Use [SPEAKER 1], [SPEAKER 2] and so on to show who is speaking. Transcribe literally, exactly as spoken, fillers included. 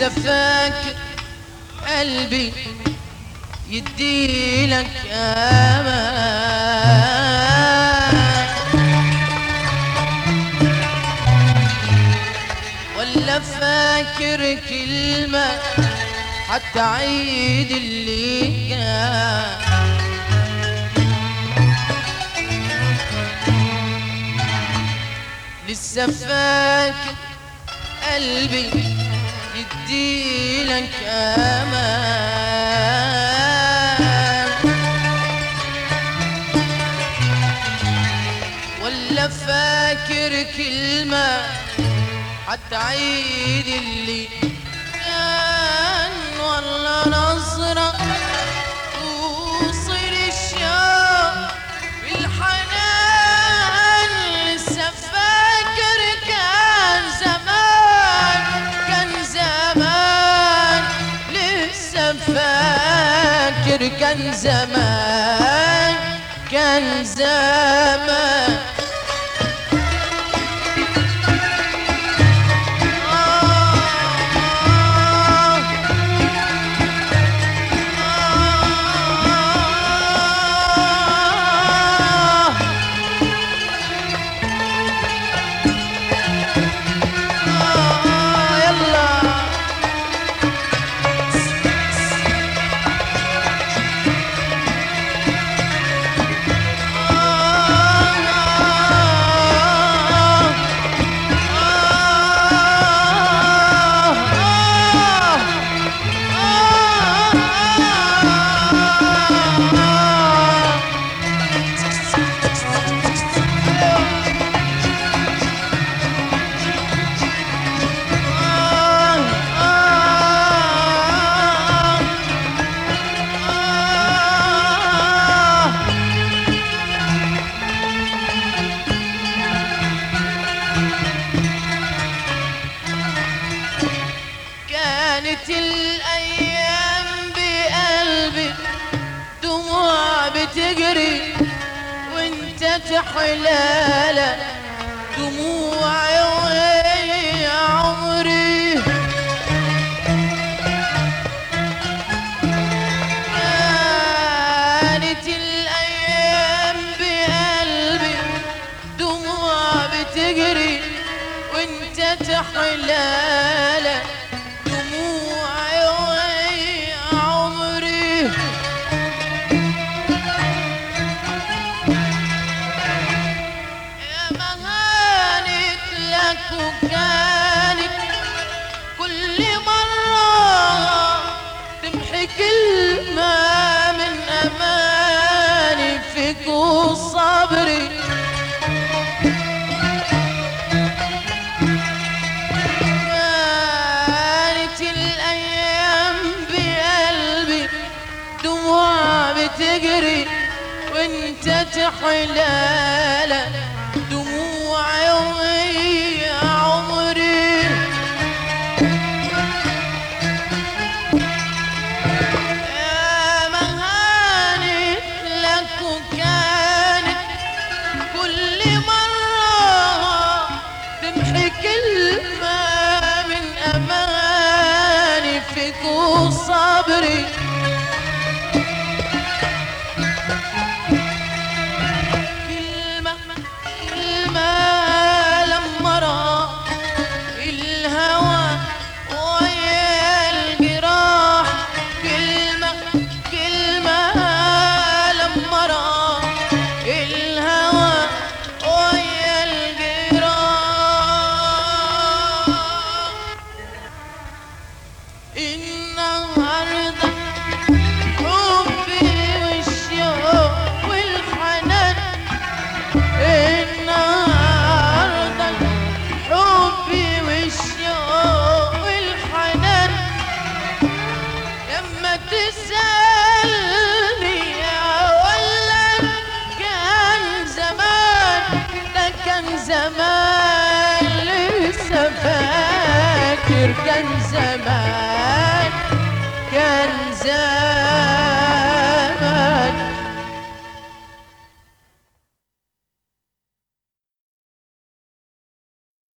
[SPEAKER 1] لسه فاكر قلبي يديلك امان، ولا فاكر كلمة حتى عيد اللي كان؟ لسه فاكر قلبي يديلك امان، ولا فاكر كلمة حتى عيد اللي كان؟ والله نظرة توصل الشوق بالحنان، لسه فاكر كان زمان، كان زمان، لسه فاكر كان زمان، كان زمان. كانت الأيام بقلبي دموع بتجري وانت تحلالة، دموعي وهي عمري. كانت الأيام بقلبي دموع بتجري وانت تحلالة، وكانت كل مرة تمحي كلمة من أماني فيك وصبري. كانت الأيام بقلبي دموع بتجري وانت تحلالة، دموعي وهي عمري. يا ما هانت لك وكانت كل مرة تمحي كلمة من أماني فيك وصبري. زمان لسه فاكر كان زمان، كان زمان.